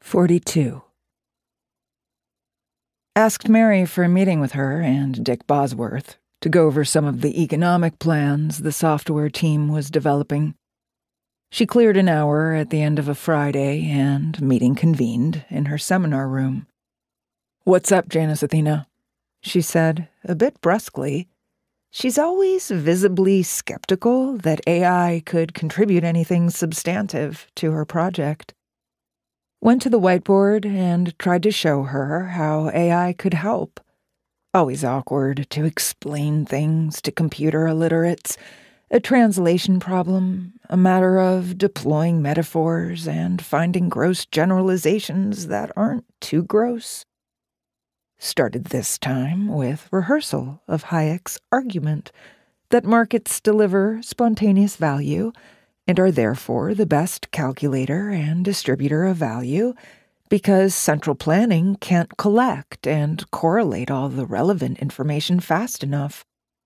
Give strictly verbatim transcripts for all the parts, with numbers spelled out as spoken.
forty-two. Asked Mary for a meeting with her and Dick Bosworth to go over some of the economic plans the software team was developing. She cleared an hour at the end of a Friday and meeting convened in her seminar room. "What's up, Janice Athena?" she said, a bit brusquely. She's always visibly skeptical that A I could contribute anything substantive to her project. Went to the whiteboard and tried to show her how A I could help. Always awkward to explain things to computer illiterates. A translation problem, a matter of deploying metaphors and finding gross generalizations that aren't too gross. Started this time with rehearsal of Hayek's argument that markets deliver spontaneous value and are therefore the best calculator and distributor of value because central planning can't collect and correlate all the relevant information fast enough.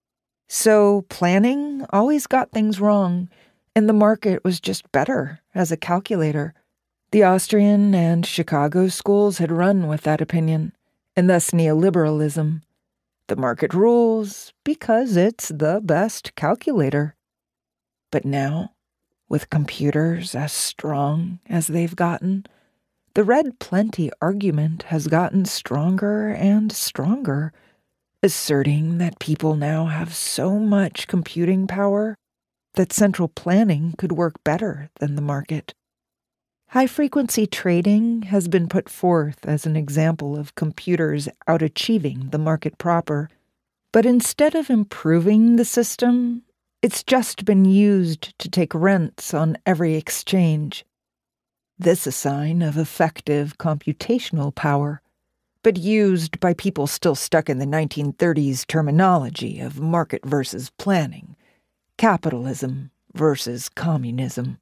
So planning always got things wrong, and the market was just better as a calculator. The Austrian and Chicago schools had run with that opinion, and thus neoliberalism. The market rules because it's the best calculator. But now, with computers as strong as they've gotten, the red plenty argument has gotten stronger and stronger, asserting that people now have so much computing power that central planning could work better than the market. High-frequency trading has been put forth as an example of computers out-achieving the market proper, but instead of improving the system, it's just been used to take rents on every exchange. This a sign of effective computational power, but used by people still stuck in the nineteen thirties terminology of market versus planning, capitalism versus communism,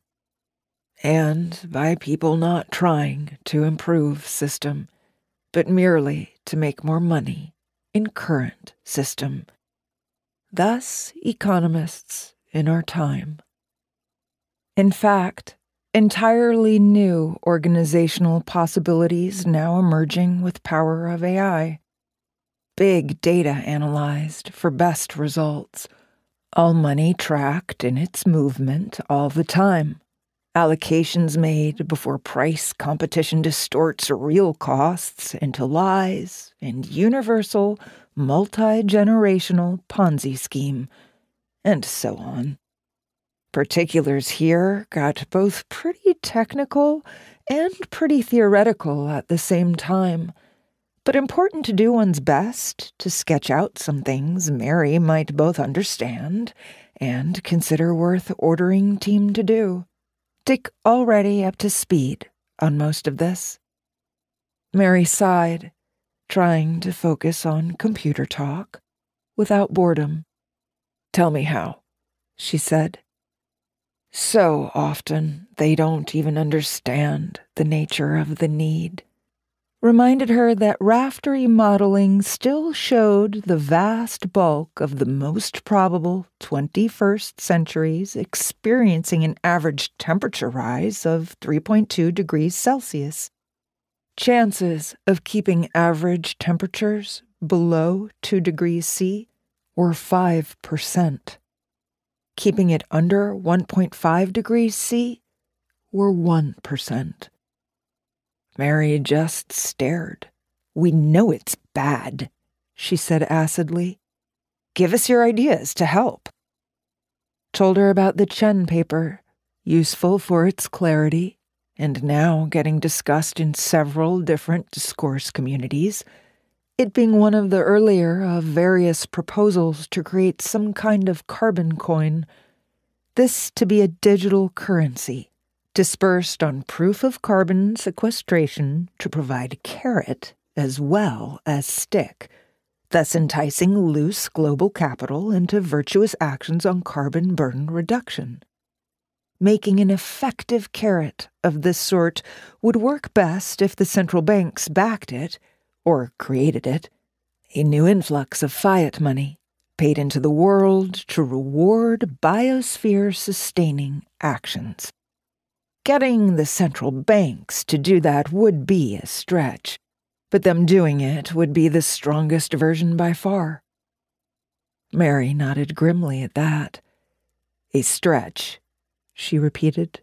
and by people not trying to improve system, but merely to make more money in current system. Thus, economists in our time. In fact, entirely new organizational possibilities now emerging with power of A I. Big data analyzed for best results. All money tracked in its movement all the time. Allocations made before price competition distorts real costs into lies and universal, multi-generational Ponzi scheme, and so on. Particulars here got both pretty technical and pretty theoretical at the same time, but important to do one's best to sketch out some things Mary might both understand and consider worth ordering team to do. Dick already up to speed on most of this. Mary sighed, trying to focus on computer talk without boredom. "Tell me how," she said. So often they don't even understand the nature of the need. Reminded her that Raftery modeling still showed the vast bulk of the most probable twenty-first centuries experiencing an average temperature rise of three point two degrees Celsius. Chances of keeping average temperatures below two degrees C were five percent. Keeping it under one point five degrees C were one percent. Mary just stared. "We know it's bad," she said acidly. "Give us your ideas to help." Told her about the Chen paper, useful for its clarity, and now getting discussed in several different discourse communities, it being one of the earlier of various proposals to create some kind of carbon coin, this to be a digital currency, dispersed on proof of carbon sequestration to provide carrot as well as stick, thus enticing loose global capital into virtuous actions on carbon burden reduction. Making an effective carrot of this sort would work best if the central banks backed it, or created it, a new influx of fiat money, paid into the world to reward biosphere-sustaining actions. Getting the central banks to do that would be a stretch, but them doing it would be the strongest version by far. Mary nodded grimly at that. A stretch, she repeated.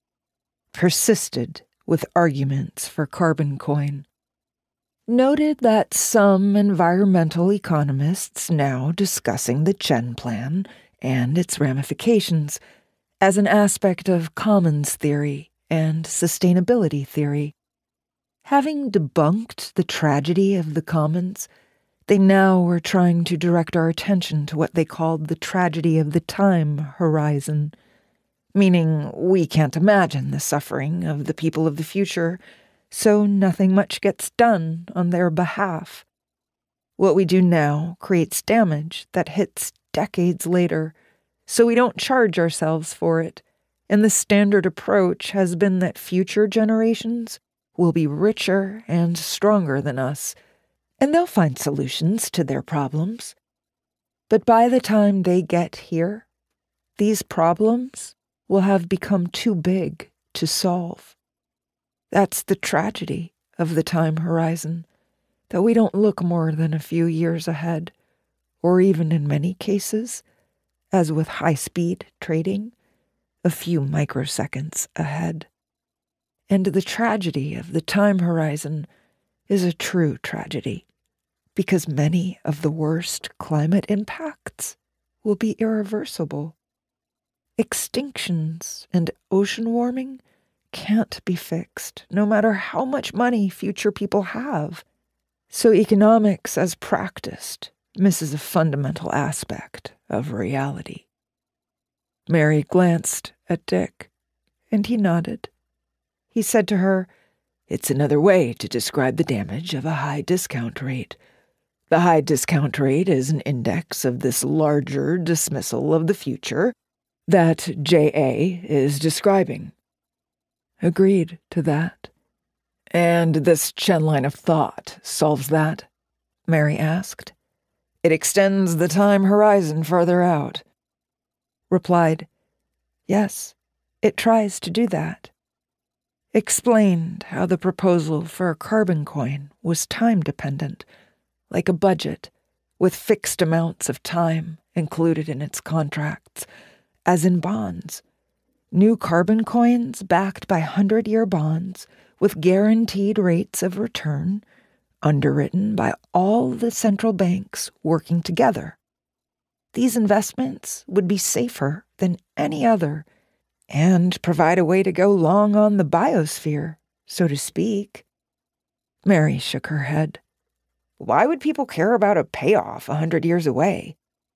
Persisted with arguments for carbon coin. Noted that some environmental economists now discussing the Chen Plan and its ramifications as an aspect of commons theory and sustainability theory. Having debunked the tragedy of the commons, they now were trying to direct our attention to what they called the tragedy of the time horizon, meaning we can't imagine the suffering of the people of the future, so nothing much gets done on their behalf. What we do now creates damage that hits decades later, so we don't charge ourselves for it, and the standard approach has been that future generations will be richer and stronger than us, and they'll find solutions to their problems. But by the time they get here, these problems will have become too big to solve. That's the tragedy of the time horizon, that we don't look more than a few years ahead, or even in many cases, as with high-speed trading, a few microseconds ahead. And the tragedy of the time horizon is a true tragedy, because many of the worst climate impacts will be irreversible. Extinctions and ocean warming can't be fixed, no matter how much money future people have. So economics as practiced misses a fundamental aspect of reality. Mary glanced at Dick, and he nodded. He said to her, "It's another way to describe the damage of a high discount rate. The high discount rate is an index of this larger dismissal of the future that J A is describing." Agreed to that. "And this Chen line of thought solves that?" Mary asked. "It extends the time horizon further out." Replied, "Yes, it tries to do that." Explained how the proposal for a carbon coin was time-dependent, like a budget, with fixed amounts of time included in its contracts, as in bonds. New carbon coins backed by hundred-year bonds with guaranteed rates of return, underwritten by all the central banks working together. These investments would be safer than any other and provide a way to go long on the biosphere, so to speak. Mary shook her head. Why would people care about a payoff a hundred years away?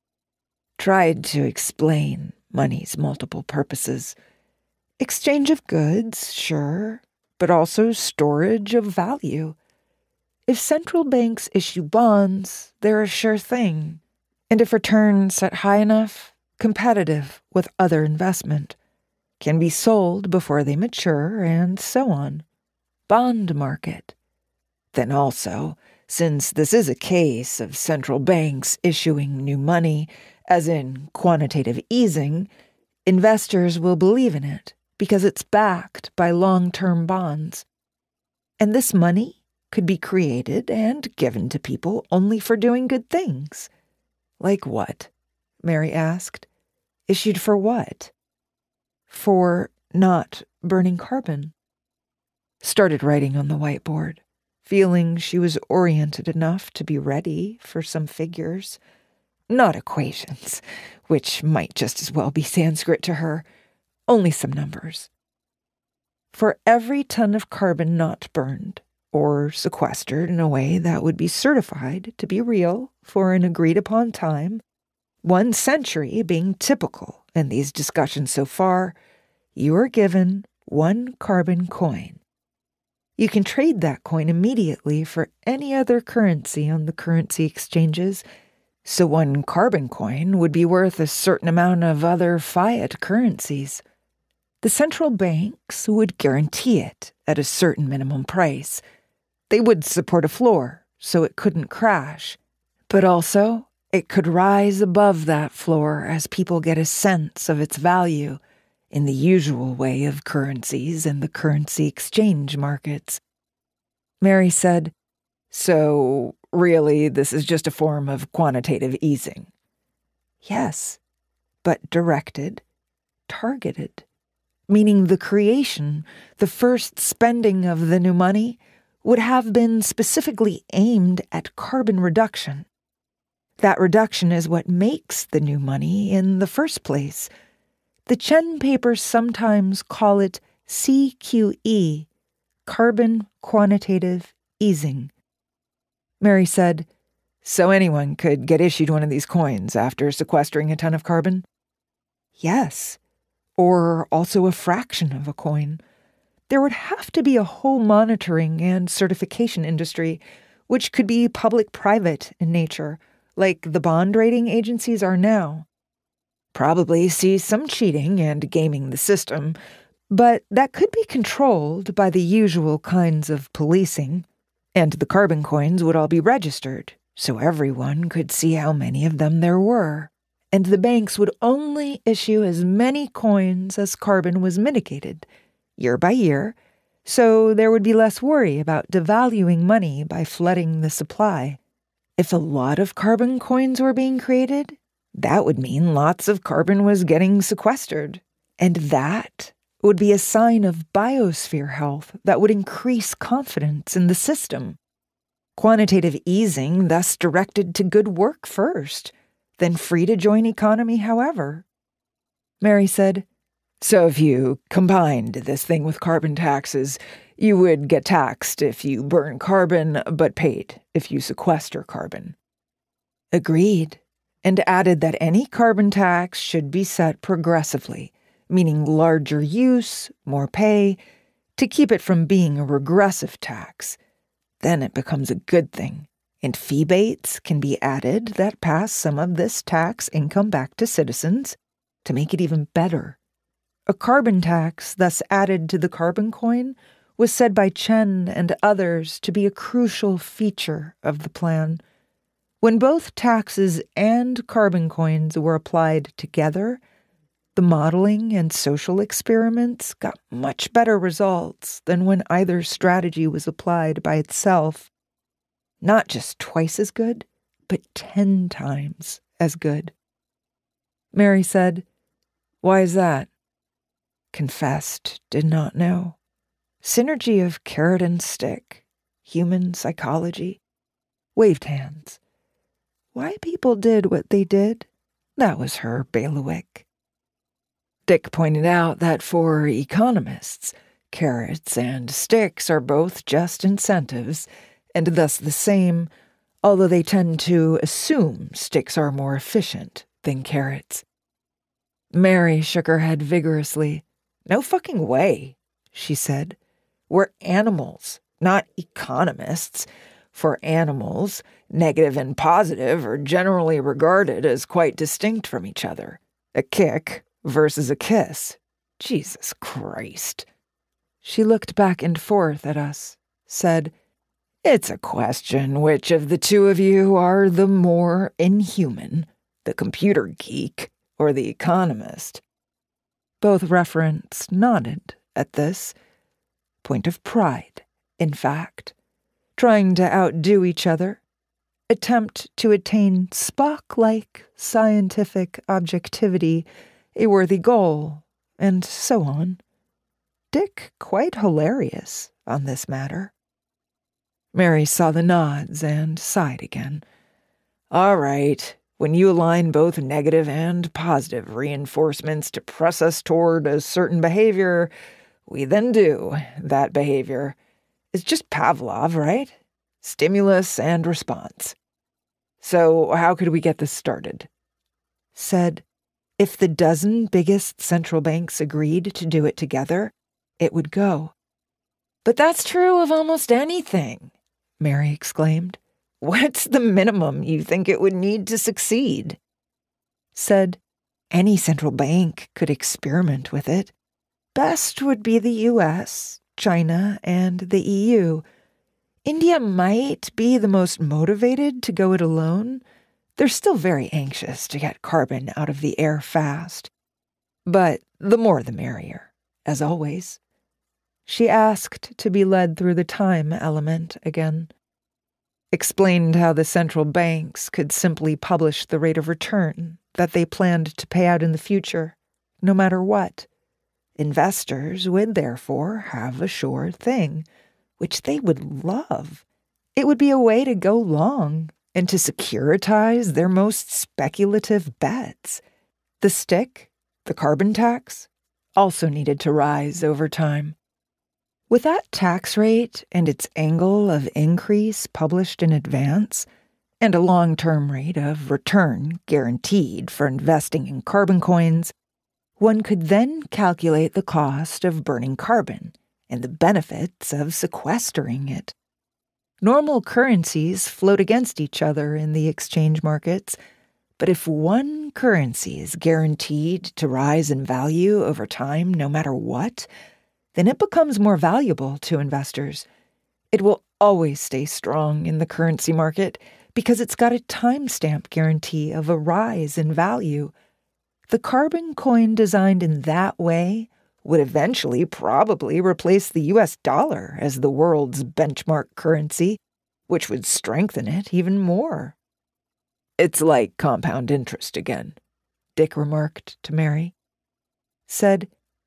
Tried to explain money's multiple purposes. Exchange of goods, sure, but also storage of value. If central banks issue bonds, they're a sure thing, and if returns set high enough, competitive with other investment, can be sold before they mature, and so on. Bond market. Then also, since this is a case of central banks issuing new money, as in quantitative easing, investors will believe in it because it's backed by long-term bonds. And this money could be created and given to people only for doing good things. Like what? Mary asked. Issued for what? For not burning carbon. Started writing on the whiteboard, feeling she was oriented enough to be ready for some figures. Not equations, which might just as well be Sanskrit to her, only some numbers. For every ton of carbon not burned, or sequestered in a way that would be certified to be real for an agreed-upon time, one century being typical in these discussions so far, you are given one carbon coin. You can trade that coin immediately for any other currency on the currency exchanges, so one carbon coin would be worth a certain amount of other fiat currencies. The central banks would guarantee it at a certain minimum price. They would support a floor so it couldn't crash, but also it could rise above that floor as people get a sense of its value, in the usual way of currencies and the currency exchange markets. Mary said, "So, really, this is just a form of quantitative easing?" "Yes, but directed, targeted, meaning the creation, the first spending of the new money, would have been specifically aimed at carbon reduction. That reduction is what makes the new money in the first place. The Chen papers sometimes call it C Q E, Carbon Quantitative Easing." Mary said, "So anyone could get issued one of these coins after sequestering a ton of carbon?" "Yes, or also a fraction of a coin. There would have to be a whole monitoring and certification industry, which could be public-private in nature, like the bond rating agencies are now. Probably see some cheating and gaming the system, but that could be controlled by the usual kinds of policing, and the carbon coins would all be registered, so everyone could see how many of them there were, and the banks would only issue as many coins as carbon was mitigated, year by year, so there would be less worry about devaluing money by flooding the supply. If a lot of carbon coins were being created, that would mean lots of carbon was getting sequestered, and that would be a sign of biosphere health that would increase confidence in the system. Quantitative easing thus directed to good work first, then free-to-join economy however." Mary said, "So if you combined this thing with carbon taxes, you would get taxed if you burn carbon, but paid if you sequester carbon." Agreed, and added that any carbon tax should be set progressively, meaning larger use, more pay, to keep it from being a regressive tax. Then it becomes a good thing, and fee-bates can be added that pass some of this tax income back to citizens to make it even better. A carbon tax thus added to the carbon coin was said by Chen and others to be a crucial feature of the plan. When both taxes and carbon coins were applied together, the modeling and social experiments got much better results than when either strategy was applied by itself. Not just twice as good, but ten times as good. Mary said, "Why is that?" Confessed did not know. Synergy of carrot and stick, human psychology, waved hands. Why people did what they did, that was her bailiwick. Dick pointed out that for economists, carrots and sticks are both just incentives, and thus the same, although they tend to assume sticks are more efficient than carrots. Mary shook her head vigorously. "No fucking way," she said. "We're animals, not economists. For animals, negative and positive are generally regarded as quite distinct from each other. A kick versus a kiss. Jesus Christ." She looked back and forth at us, said, "It's a question which of the two of you are the more inhuman, the computer geek or the economist?" Both referents nodded at this. Point of pride, in fact. Trying to outdo each other. Attempt to attain Spock-like scientific objectivity, a worthy goal, and so on. Dick quite hilarious on this matter. Mary saw the nods and sighed again. "All right. When you align both negative and positive reinforcements to press us toward a certain behavior, we then do that behavior. It's just Pavlov, right? Stimulus and response. So how could we get this started?" Said, if the dozen biggest central banks agreed to do it together, it would go. "But that's true of almost anything," Mary exclaimed. "What's the minimum you think it would need to succeed?" Said, any central bank could experiment with it. Best would be the U S, China, and the E U. India might be the most motivated to go it alone. They're still very anxious to get carbon out of the air fast. But the more the merrier, as always. She asked to be led through the time element again. Explained how the central banks could simply publish the rate of return that they planned to pay out in the future, no matter what. Investors would therefore have a sure thing, which they would love. It would be a way to go long and to securitize their most speculative bets. The stick, the carbon tax, also needed to rise over time. With that tax rate and its angle of increase published in advance, and a long-term rate of return guaranteed for investing in carbon coins, one could then calculate the cost of burning carbon and the benefits of sequestering it. Normal currencies float against each other in the exchange markets, but if one currency is guaranteed to rise in value over time no matter what, then it becomes more valuable to investors. It will always stay strong in the currency market because it's got a timestamp guarantee of a rise in value. The carbon coin designed in that way would eventually probably replace the U S dollar as the world's benchmark currency, which would strengthen it even more. It's like compound interest again, Dick remarked to Mary. Said,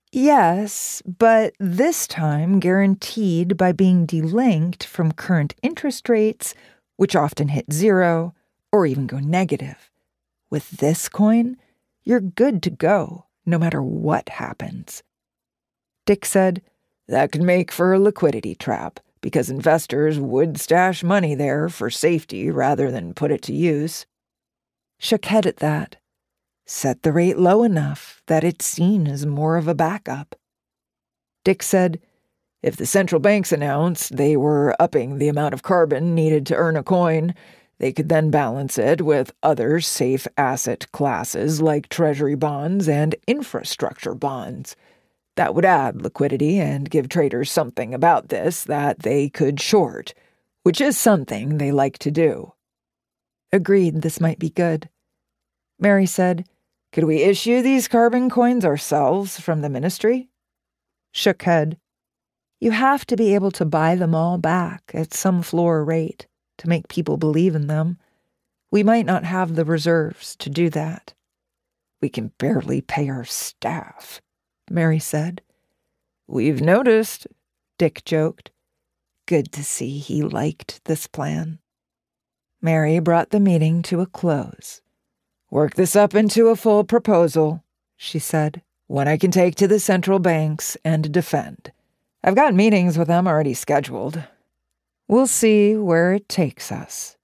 yes, but this time guaranteed by being delinked from current interest rates, which often hit zero or even go negative. With this coin, you're good to go, no matter what happens. Dick said, that could make for a liquidity trap, because investors would stash money there for safety rather than put it to use. Shook head at that. Set the rate low enough that it's seen as more of a backup. Dick said, if the central banks announced they were upping the amount of carbon needed to earn a coin, they could then balance it with other safe asset classes like treasury bonds and infrastructure bonds. That would add liquidity and give traders something about this that they could short, which is something they like to do. Agreed this might be good. Mary said, could we issue these carbon coins ourselves from the ministry? Shook head. You have to be able to buy them all back at some floor rate to make people believe in them. We might not have the reserves to do that. We can barely pay our staff, Mary said. We've noticed, Dick joked. Good to see he liked this plan. Mary brought the meeting to a close. Work this up into a full proposal, she said, one I can take to the central banks and defend. I've got meetings with them already scheduled. We'll see where it takes us.